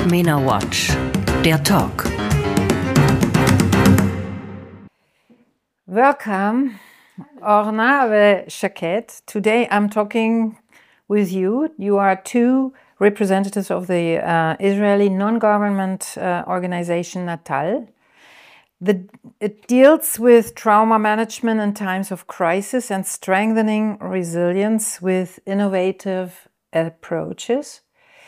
MENA Watch, der Talk. Welcome, Orna Shaket. Today I'm talking with you. You are two representatives of the Israeli non-government organization Natal. It deals with trauma management in times of crisis and strengthening resilience with innovative approaches.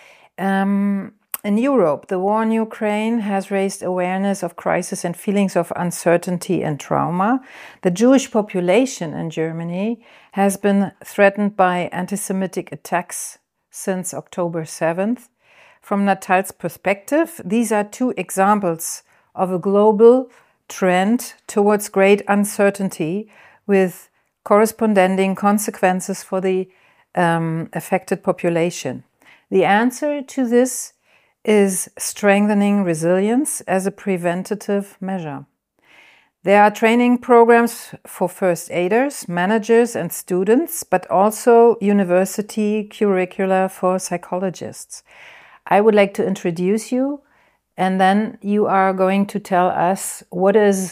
In Europe, the war in Ukraine has raised awareness of crisis and feelings of uncertainty and trauma. The Jewish population in Germany has been threatened by anti-Semitic attacks since October 7th. From Natal's perspective, these are two examples of a global trend towards great uncertainty with corresponding consequences for the affected population. The answer to this is strengthening resilience as a preventative measure. There are training programs for first aiders, managers, and students, but also university curricula for psychologists. I would like to introduce you, and then you are going to tell us what is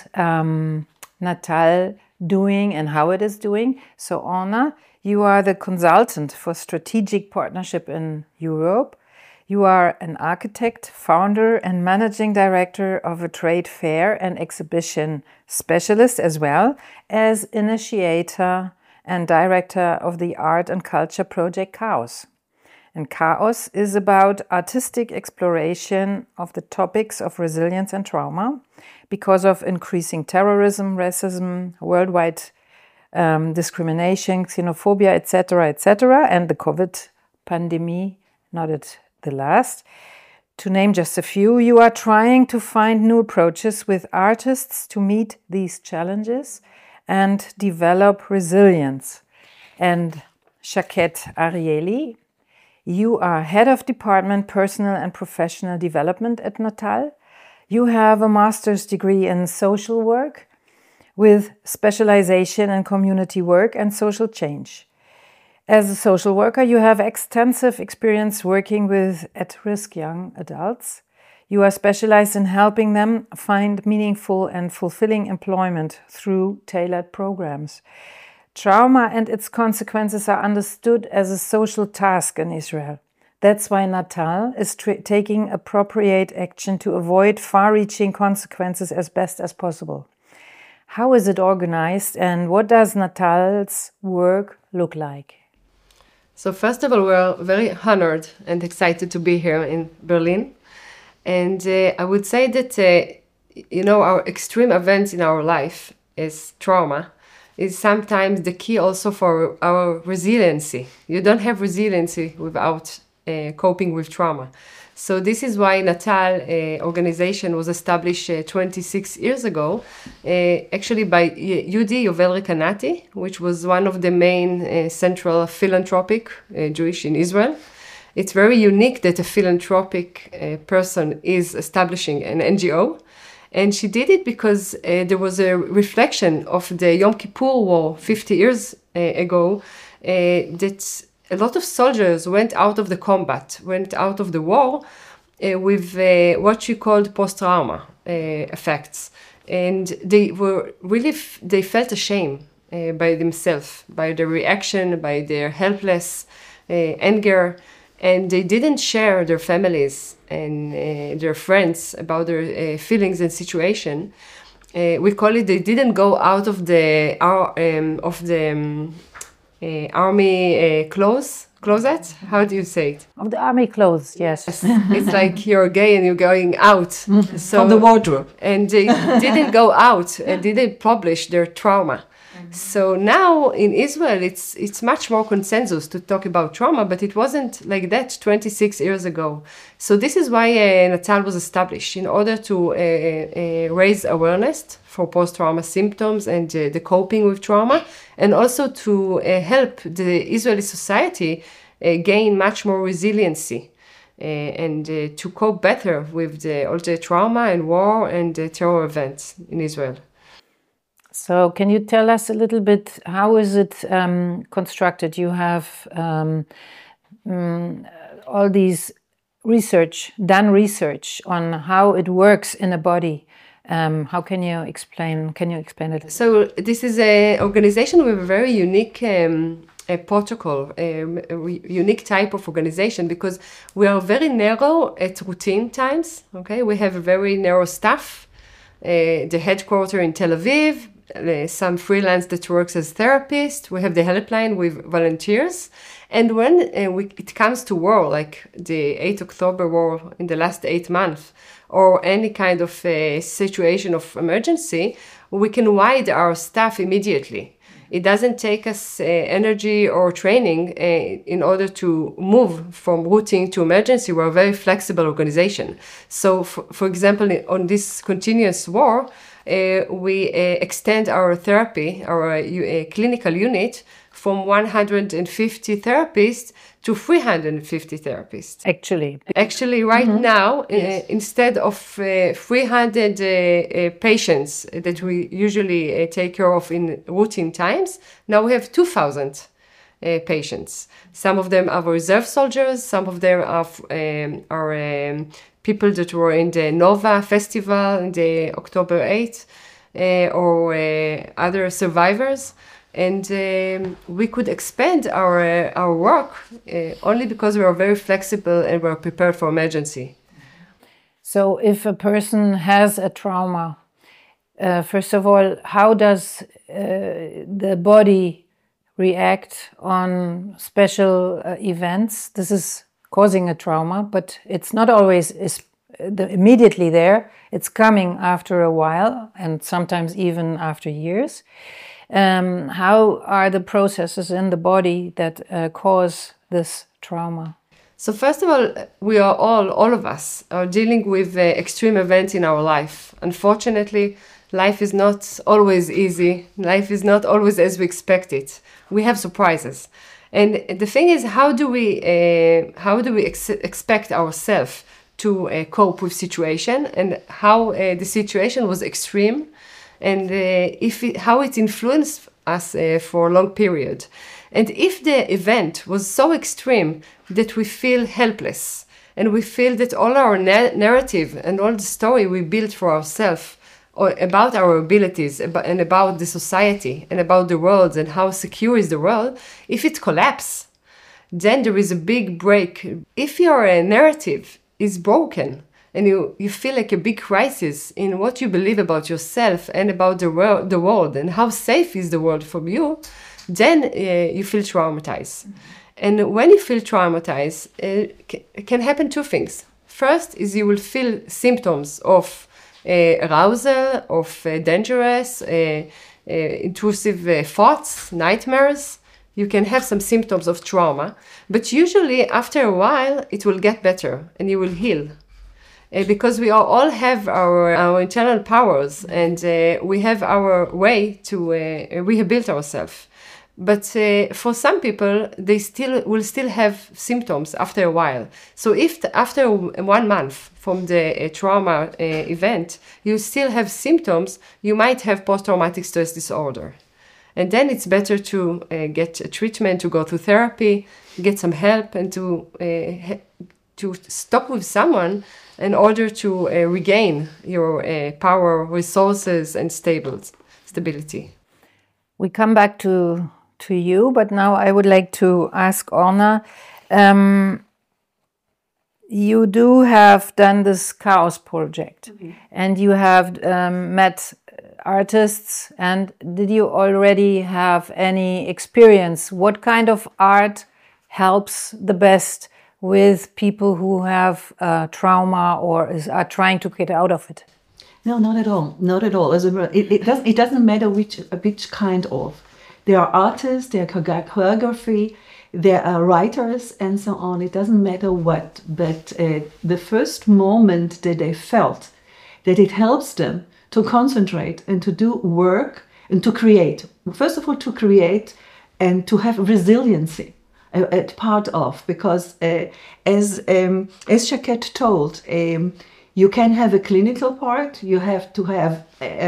Natal doing and how it is doing. So, Orna, you are the consultant for strategic partnership in Europe. You are an architect, founder, and managing director of a trade fair and exhibition specialist, as well as initiator and director of the art and culture project Chaos. And Chaos is about artistic exploration of the topics of resilience and trauma because of increasing terrorism, racism, worldwide discrimination, xenophobia, etc., and the COVID pandemic, not at the last. To name just a few, you are trying to find new approaches with artists to meet these challenges and develop resilience. And Shaket Arieli, you are head of department personal and professional development at Natal. You have a master's degree in social work with specialization in community work and social change. As a social worker, you have extensive experience working with at-risk young adults. You are specialized in helping them find meaningful and fulfilling employment through tailored programs. Trauma and its consequences are understood as a social task in Israel. That's why Natal is taking appropriate action to avoid far-reaching consequences as best as possible. How is it organized, and what does Natal's work look like? So first of all, we're very honored and excited to be here in Berlin. And I would say that, our extreme events in our life is trauma is sometimes the key also for our resiliency. You don't have resiliency without coping with trauma. So this is why Natal organization was established 26 years ago, actually by Yehudi Yovel Rekanati, which was one of the main central philanthropic Jewish in Israel. It's very unique that a philanthropic person is establishing an NGO. And she did it because there was a reflection of the Yom Kippur War 50 years ago that a lot of soldiers went out of the combat, went out of the war with what she called post-trauma effects. And they were really, they felt ashamed by themselves, by their reaction, by their helpless anger. And they didn't share their families and their friends about their feelings and situation. We call it, they didn't go out of the army closet? How do you say it? Of the army clothes, yes. It's like you're gay and you're going out. So, from the wardrobe. And they didn't go out and didn't publish their trauma. So now in Israel, it's much more consensus to talk about trauma, but it wasn't like that 26 years ago. So this is why Natal was established, in order to raise awareness for post-trauma symptoms and the coping with trauma, and also to help the Israeli society gain much more resiliency and to cope better with all the trauma and war and terror events in Israel. So can you tell us a little bit, how is it constructed? You have all these done research on how it works in a body. How can you explain? Can you explain it? So this is an organization with a very unique a protocol, a unique type of organization, because we are very narrow at routine times. Okay, we have a very narrow staff. The headquarters in Tel Aviv. Some freelance that works as therapist. We have the helpline with volunteers. And when it comes to war, like the 8th October war in the last 8 months, or any kind of situation of emergency, we can wide our staff immediately. It doesn't take us energy or training in order to move from routine to emergency. We're a very flexible organization. So, for example, on this continuous war, we extend our therapy, our clinical unit, from 150 therapists to 350 therapists. Actually, right now, instead of 300 patients that we usually take care of in routine times, now we have 2,000 patients. Some of them are reserve soldiers, some of them are people that were in the Nova Festival in the October 8th, or other survivors. And we could expand our work only because we are very flexible and we're prepared for emergency. So if a person has a trauma, first of all, how does the body react on special events? This is causing a trauma, but it's not always immediately there. It's coming after a while, and sometimes even after years. How are the processes in the body that cause this trauma? So first of all, we are all of us are dealing with extreme events in our life. Unfortunately, life is not always easy. Life is not always as we expect it. We have surprises. And the thing is, how do we expect ourselves to cope with situation, and how the situation was extreme, and how it influenced us for a long period. And if the event was so extreme that we feel helpless, and we feel that all our narrative and all the story we built for ourselves about our abilities and about the society and about the world and how secure is the world, if it collapses, then there is a big break. If your narrative is broken, and you feel like a big crisis in what you believe about yourself and about the world and how safe is the world from you, then you feel traumatized. And when you feel traumatized, it can happen two things. First is you will feel symptoms of arousal, of dangerous, intrusive thoughts, nightmares. You can have some symptoms of trauma, but usually after a while it will get better and you will heal. Because we all have our internal powers, and we have our way to rehabilitate ourselves. But for some people, they will still have symptoms after a while. So if after 1 month from the trauma event, you still have symptoms, you might have post-traumatic stress disorder. And then it's better to get a treatment, to go to therapy, get some help, and to stop with someone in order to regain your power, resources, and stability. We come back to you, but now I would like to ask Orna. You do have done this Chaos project, and you have met artists, and did you already have any experience? What kind of art helps the best with people who have trauma or are trying to get out of it? No, not at all. Not at all. It doesn't matter which kind of. There are artists, there are choreography, there are writers, and so on. It doesn't matter what. But the first moment that they felt that it helps them to concentrate and to do work and to create. First of all, to create and to have resiliency. Part of, because as Shaked told, you can have a clinical part, you have to have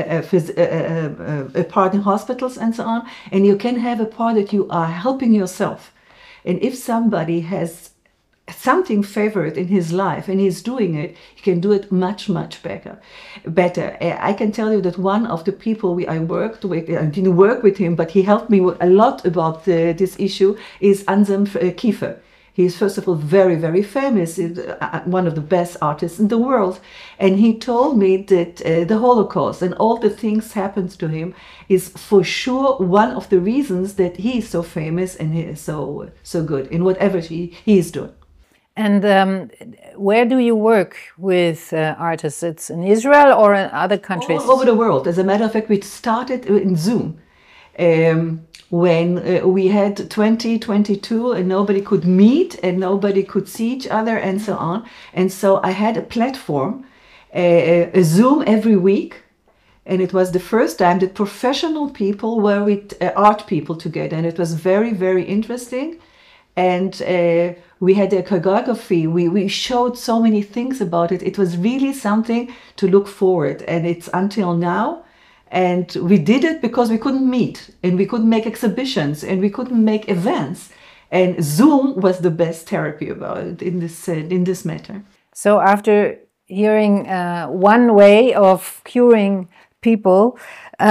a part in hospitals and so on, and you can have a part that you are helping yourself. And if somebody has something favorite in his life and he's doing it, he can do it much, much better. I can tell you that one of the people I worked with, I didn't work with him, but he helped me a lot about this issue, is Anselm Kiefer. He is, first of all, very, very famous, one of the best artists in the world. And he told me that the Holocaust and all the things happened to him is for sure one of the reasons that he is so famous and he is so good in whatever he is doing. And where do you work with artists? It's in Israel or in other countries? All over the world. As a matter of fact, we started in Zoom. When we had 2022 and nobody could meet and nobody could see each other and so on. And so I had a platform, a Zoom every week. And it was the first time that professional people were with art people together. And it was very, very interesting. And we had a choreography. We showed so many things about it. It was really something to look forward. And it's until now. And we did it because we couldn't meet and we couldn't make exhibitions and we couldn't make events. And Zoom was the best therapy about it in this matter. So after hearing one way of curing people,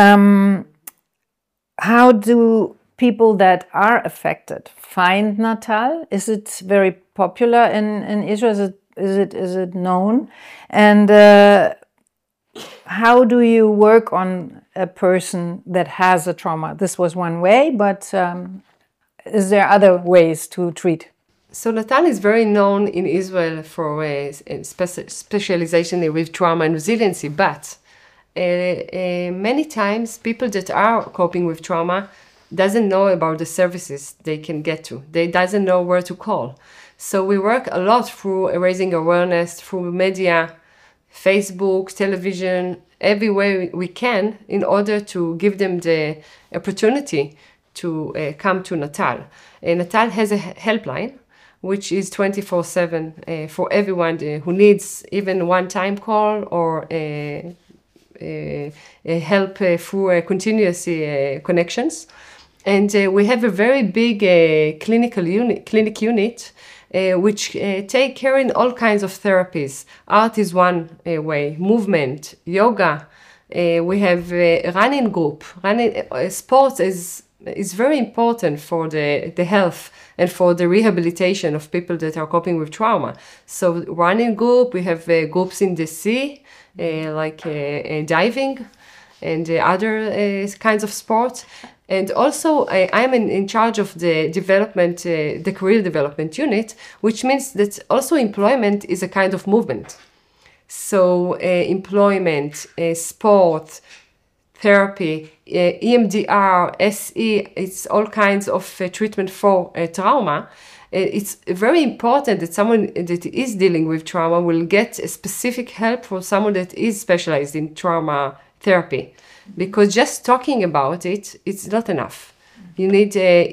how do people that are affected find Natal? Is it very popular in Israel? Is it known? And how do you work on a person that has a trauma? This was one way, but is there other ways to treat? So Natal is very known in Israel for specialization with trauma and resiliency, but many times people that are coping with trauma doesn't know about the services they can get to. They doesn't know where to call. So we work a lot through raising awareness, through media, Facebook, television, every way we can in order to give them the opportunity to come to Natal. Natal has a helpline, which is 24/7 for everyone who needs even one-time call or help through continuous connections. And we have a very big clinic unit which take care in all kinds of therapies. Art is one way, movement, yoga. We have a running group. Sports is very important for the health and for the rehabilitation of people that are coping with trauma. So running group, we have groups in the sea, like diving and other kinds of sports. And also, I'm in charge of the development, the career development unit, which means that also employment is a kind of movement. So employment, sport, therapy, EMDR, SE, it's all kinds of treatment for trauma. It's very important that someone that is dealing with trauma will get a specific help from someone that is specialized in trauma therapy. Because just talking about it's not enough. You need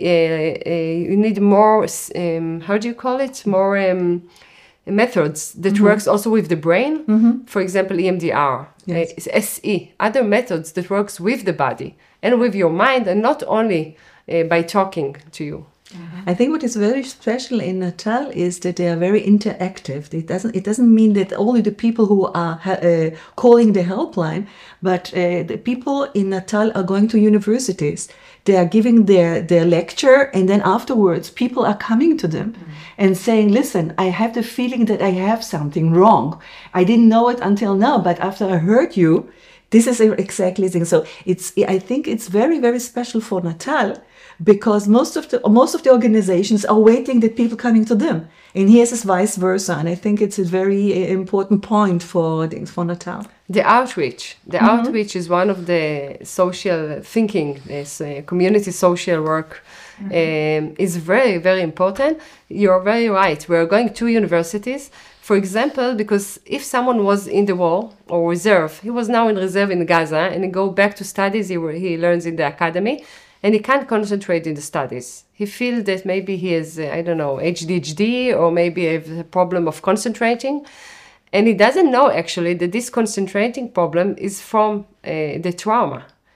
more. How do you call it? More methods that works also with the brain. For example, EMDR, yes. SE, other methods that works with the body and with your mind, and not only by talking to you. I think what is very special in Natal is that they are very interactive. It doesn't mean that only the people who are calling the helpline, but the people in Natal are going to universities. They are giving their lecture, and then afterwards people are coming to them and saying, listen, I have the feeling that I have something wrong. I didn't know it until now, but after I heard you, this is exactly the thing. So I think it's very, very special for Natal, because most of the organizations are waiting that people coming to them, and here is vice versa. And I think it's a very important point for Natal. The outreach is one of the social thinking. This community social work is very, very important. You're very right. We're going to universities, for example, because if someone was in the war or reserve, he was now in reserve in Gaza, and he go back to studies. He learns in the academy. And he can't concentrate in the studies. He feels that maybe he has, ADHD, or maybe a problem of concentrating. And he doesn't know actually that this concentrating problem is from the trauma.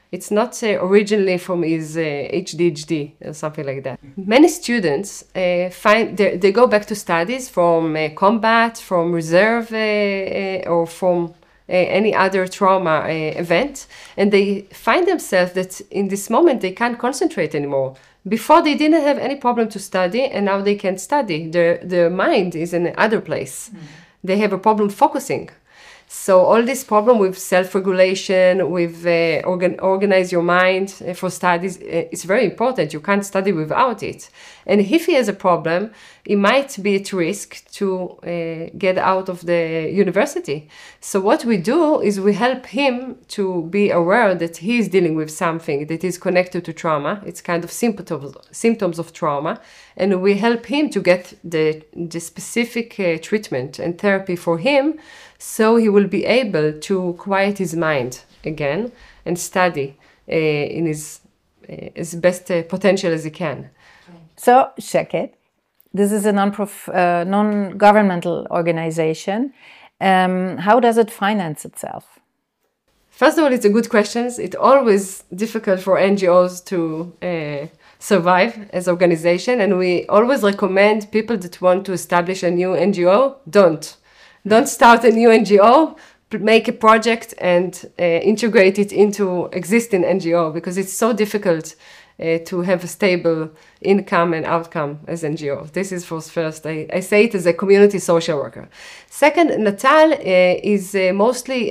It's not originally from his HDHD or something like that. Many students they go back to studies from combat, from reserve, or from any other trauma event, and they find themselves that in this moment they can't concentrate anymore. Before they didn't have any problem to study, and now they can't study. Their mind is in another place. They have a problem focusing. So all this problem with self-regulation, with organize your mind for studies, it's very important. You can't study without it. And if he has a problem, it might be at risk to get out of the university. So what we do is we help him to be aware that he is dealing with something that is connected to trauma. It's kind of symptoms of trauma. And we help him to get the specific treatment and therapy for him, so he will be able to quiet his mind again and study in his best potential as he can. So, Shaket, this is a non-governmental organization. How does it finance itself? First of all, it's a good question. It's always difficult for NGOs to survive as organization, and we always recommend people that want to establish a new NGO, don't start a new NGO, make a project and integrate it into existing NGO, because it's so difficult to have a stable income and outcome as NGO. This is first. I say it as a community social worker. Second, Natal is mostly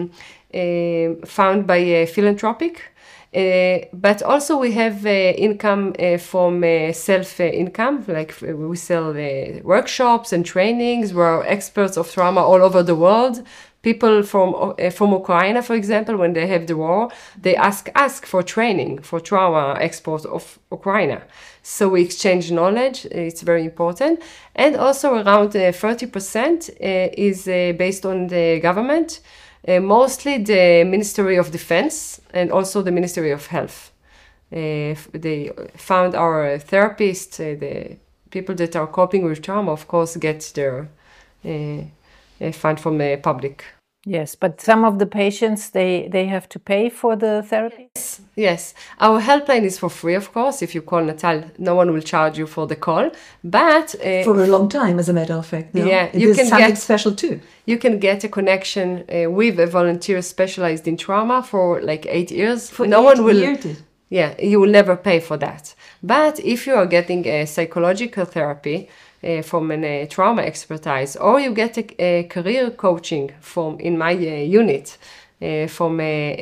found by philanthropic. But also we have income from self-income, like we sell workshops and trainings. We're experts of trauma all over the world. People from Ukraine, for example, when they have the war, they ask for training for trauma experts of Ukraine. So we exchange knowledge. It's very important. And also around 30% is based on the government. Mostly the Ministry of Defense and also the Ministry of Health. They found our therapists, the people that are coping with trauma, of course, get their fund from the public. Yes, but some of the patients, they have to pay for the therapy? Yes. Our helpline is for free, of course. If you call Natal, no one will charge you for the call. But for a long time, as a matter of fact. No? Yeah, you can get special too. You can get a connection with a volunteer specialized in trauma for like 8 years. For no 8 one will. years. Yeah, you will never pay for that. But if you are getting a psychological therapy from a trauma expertise, or you get a career coaching from in my unit from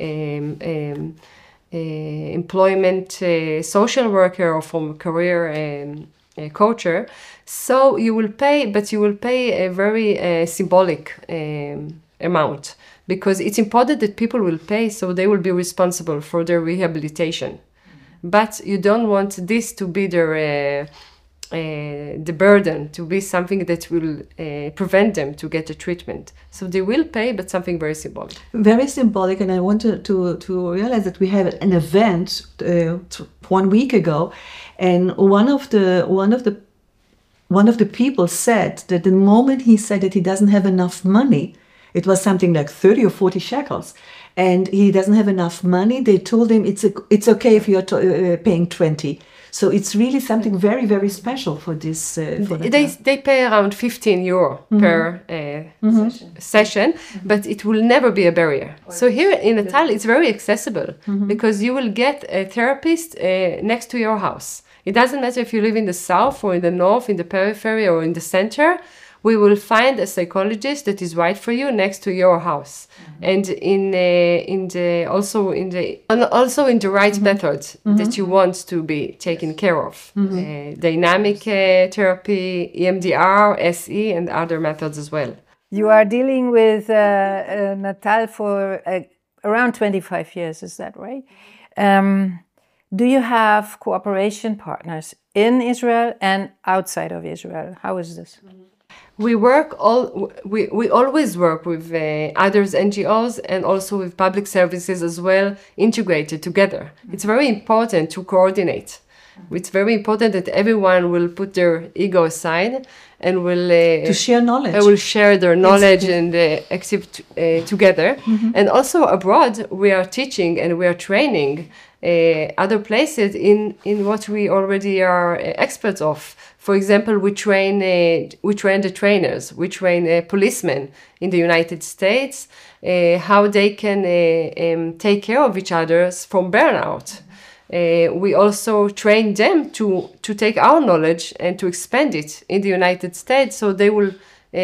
employment social worker or from career coacher, so you will pay, but you will pay a very symbolic amount, because it's important that people will pay, so they will be responsible for their rehabilitation. But you don't want this to be the burden, to be something that will prevent them to get a treatment. So they will pay, but something very symbolic. Very symbolic, and I wanted to realize that we had an event 1 week ago, and one of the people said that the moment he said that he doesn't have enough money, it was something like 30 or 40 shekels, and he doesn't have enough money. They told him it's okay if you're paying 20. So it's really something very, very special for this. They pay around 15 euro per session, but it will never be a barrier. So here in Natal, it's very accessible because you will get a therapist next to your house. It doesn't matter if you live in the south or in the north, in the periphery or in the center. We will find a psychologist that is right for you next to your house, and also in the right methods that you want to be taken care of. Dynamic therapy, EMDR, SE, and other methods as well. You are dealing with Natal for around 25 years, is that right? Do you have cooperation partners in Israel and outside of Israel? How is this? We always work with others NGOs and also with public services as well, integrated together. It's very important to coordinate. It's very important that everyone will put their ego aside and will to share knowledge. will share their knowledge and accept together. And also abroad, we are teaching and we are training other places in what we already are experts of. For example, we train the trainers, we train policemen in the United States, how they can take care of each other from burnout. We also train them to take our knowledge and to expand it in the United States, so they will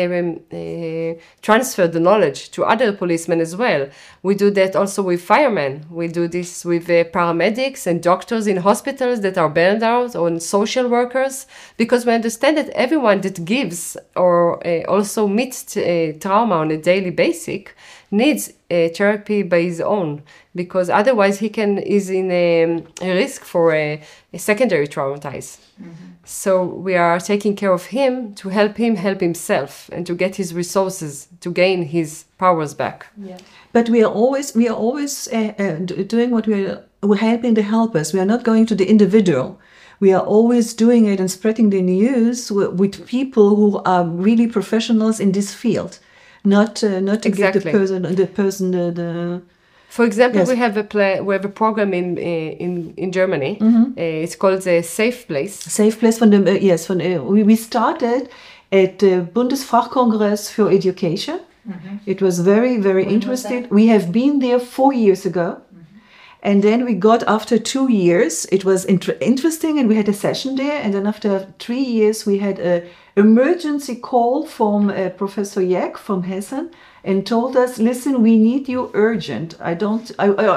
transfer the knowledge to other policemen as well. We do that also with firemen. We do this with paramedics and doctors in hospitals that are burned out, or social workers, because we understand that everyone that gives or also meets trauma on a daily basis needs therapy by his own, because otherwise he is in a risk for a secondary traumatize. So we are taking care of him to help him help himself and to get his resources to gain his powers back. Yeah. But we are always doing what we're helping the helpers. We are not going to the individual. We are always doing it and spreading the news with people who are really professionals in this field, not to Exactly. give the person. For example, Yes. we have a program in Germany. It's called the Safe Place. Safe place we started at the Bundesfachkongress for Education. It was very, very interesting. We have been there 4 years ago. And then we got, after 2 years, it was interesting, and we had a session there. And then after 3 years, we had an emergency call from Professor Jeck from Hessen, and told us, listen, we need you urgent. I don't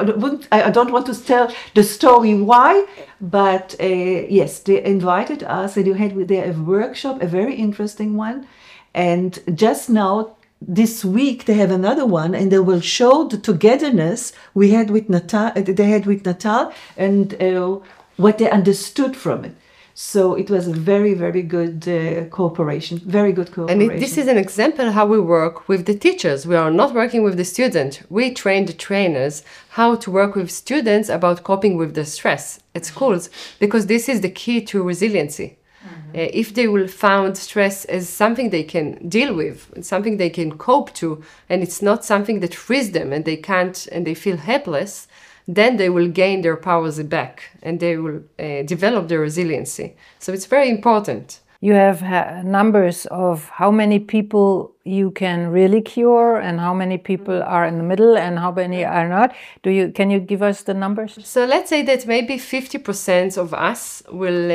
want to tell the story why, but yes, they invited us, and you had there a workshop, a very interesting one. And just now, this week they have another one, and they will show the togetherness we had with Natal. They had with Natal, and what they understood from it. So it was a very, very good cooperation. Very good cooperation. And this is an example how we work with the teachers. We are not working with the student. We train the trainers how to work with students about coping with the stress at schools, because this is the key to resiliency. If they will find stress as something they can deal with, something they can cope to, and it's not something that frees them and they can't and they feel helpless, then they will gain their powers back and they will develop their resiliency. So it's very important. You have numbers of how many people you can really cure and how many people are in the middle and how many are not. Can you give us the numbers? So let's say that maybe 50% of us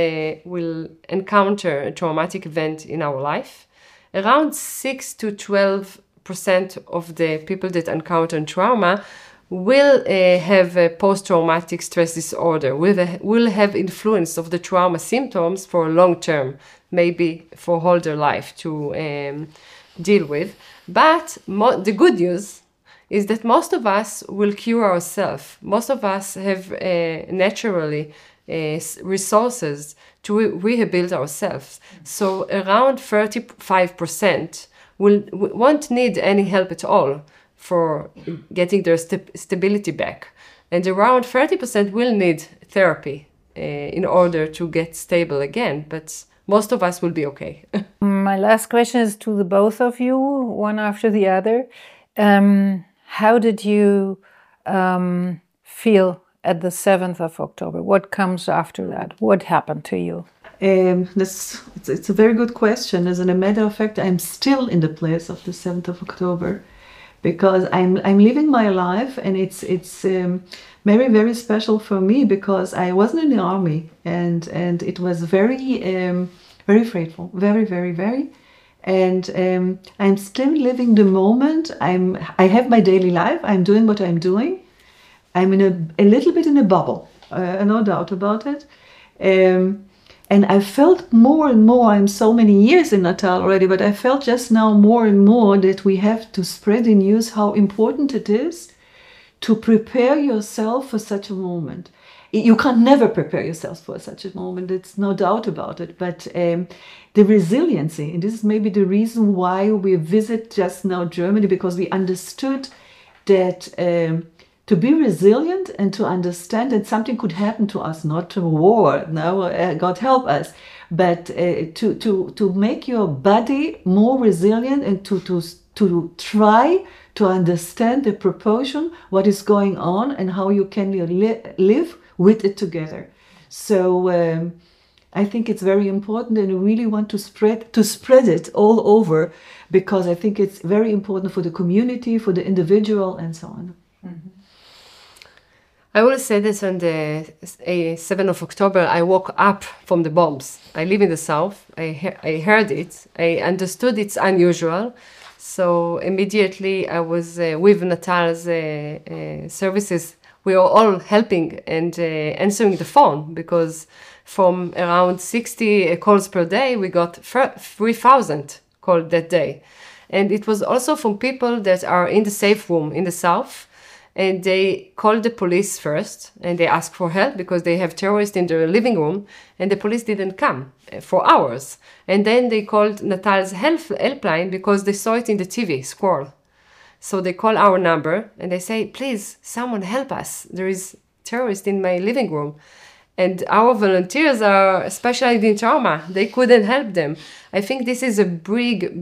will encounter a traumatic event in our life. Around 6 to 12% of the people that encounter trauma will have a post-traumatic stress disorder, will have influence of the trauma symptoms for a long term, maybe for all their life to deal with. But the good news is that most of us will cure ourselves. Most of us have naturally resources to rebuild ourselves. So around 35% won't need any help at all for getting their stability back. And around 30% will need therapy in order to get stable again, but most of us will be okay. My last question is to the both of you, one after the other. How did you feel at the 7th of October? What comes after that? What happened to you? It's a very good question. As a matter of fact, I'm still in the place of the 7th of October. Because I'm living my life, and it's very, very special for me, because I wasn't in the army, and it was very very frightful, very, very, very. And I'm still living the moment. I have my daily life. I'm doing what I'm doing. I'm in a little bit in a bubble, no doubt about it. And I felt more and more, I'm so many years in Natal already, but I felt just now more and more that we have to spread the news how important it is to prepare yourself for such a moment. You can never prepare yourself for such a moment, it's no doubt about it, but the resiliency, and this is maybe the reason why we visit just now Germany, because we understood that to be resilient and to understand that something could happen to us, not to war, no, God help us, but to make your body more resilient and to try to understand the proportion, what is going on, and how you can live with it together. So I think it's very important, and I really want to spread it all over, because I think it's very important for the community, for the individual, and so on. Mm-hmm. I will say this on the 7th of October, I woke up from the bombs. I live in the south. I heard it. I understood it's unusual. So immediately I was with Natal's services. We were all helping and answering the phone, because from around 60 calls per day, we got 3,000 calls that day. And it was also from people that are in the safe room in the south. And they called the police first, and they asked for help because they have terrorists in their living room, and the police didn't come for hours. And then they called Natal's helpline because they saw it in the TV, Squirrel. So they call our number, and they say, please, someone help us. There is terrorist in my living room. And our volunteers are specialized in trauma. They couldn't help them. I think this is a big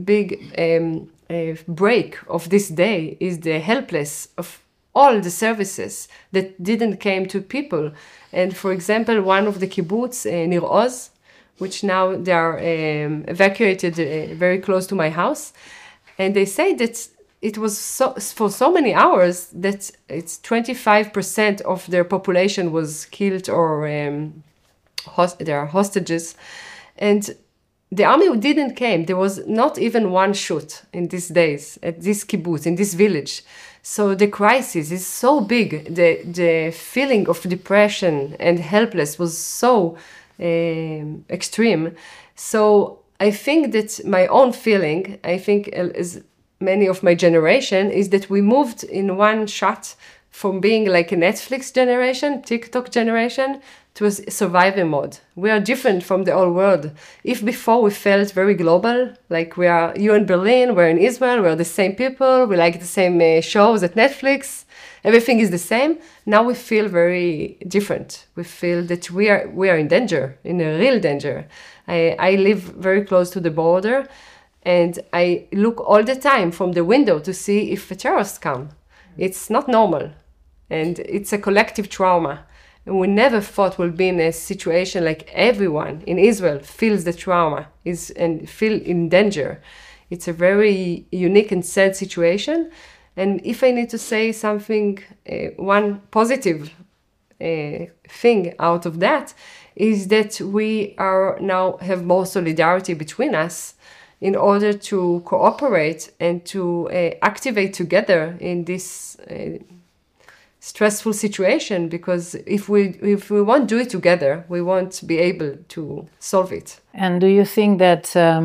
break of this day, is the helpless of all the services that didn't came to people. And for example, one of the kibbutz, Nir Oz, which now they are evacuated very close to my house. And they say that it was for so many hours that it's 25% of their population was killed or they are hostages. And the army didn't came. There was not even one shoot in these days at this kibbutz, in this village. So the crisis is so big. The feeling of depression and helpless was so extreme. So I think that my own feeling, I think as many of my generation, is that we moved in one shot from being like a Netflix generation, TikTok generation, to a survival mode. We are different from the whole world. If before we felt very global, like you in Berlin, we're in Israel, we're the same people, we like the same shows at Netflix, everything is the same. Now we feel very different. We feel that we are in danger, in a real danger. I live very close to the border, and I look all the time from the window to see if a terrorist come. It's not normal, and it's a collective trauma. And we never thought we'll be in a situation like everyone in Israel feels the trauma and feel in danger. It's a very unique and sad situation. And if I need to say something, one positive thing out of that is that we are now have more solidarity between us in order to cooperate and to activate together in this stressful situation, because if we won't do it together, we won't be able to solve it. And do you think that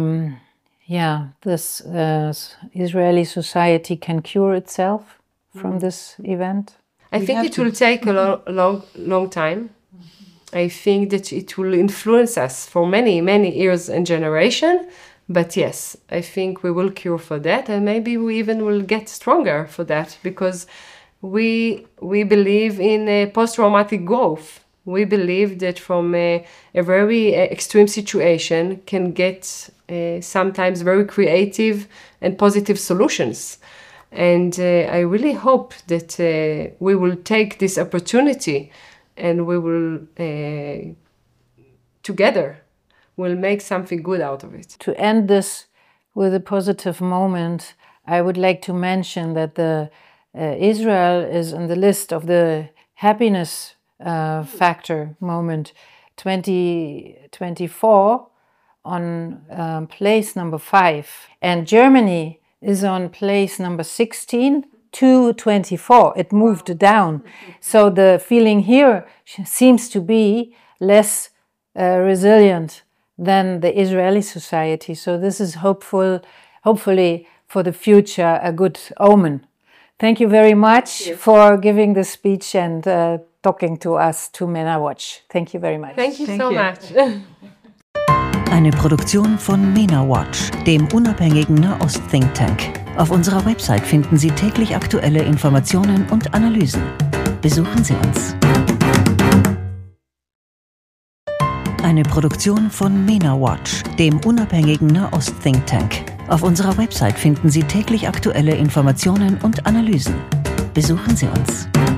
this Israeli society can cure itself from this event? I think it will take a long time. I think that it will influence us for many, many years and generation. But yes, I think we will cure for that, and maybe we even will get stronger for that, because we believe in post-traumatic growth. We believe that from a very extreme situation can get sometimes very creative and positive solutions. And I really hope that we will take this opportunity and we will together will make something good out of it. To end this with a positive moment, I would like to mention that Israel is on the list of the happiness factor moment 2024 on place number 5, and Germany is on place number 16 to 24. It moved down. So the feeling here seems to be less resilient than the Israeli society. So this is hopefully for the future a good omen. Thank you very much for giving the speech and talking to us to MENA Watch. Thank you very much. Thank you so much. Eine Produktion von MENA Watch, dem unabhängigen Nahost-Think Tank. Auf unserer Website finden Sie täglich aktuelle Informationen und Analysen. Besuchen Sie uns. Eine Produktion von MENA Watch, dem unabhängigen Nahost-Think Tank. Auf unserer Website finden Sie täglich aktuelle Informationen und Analysen. Besuchen Sie uns.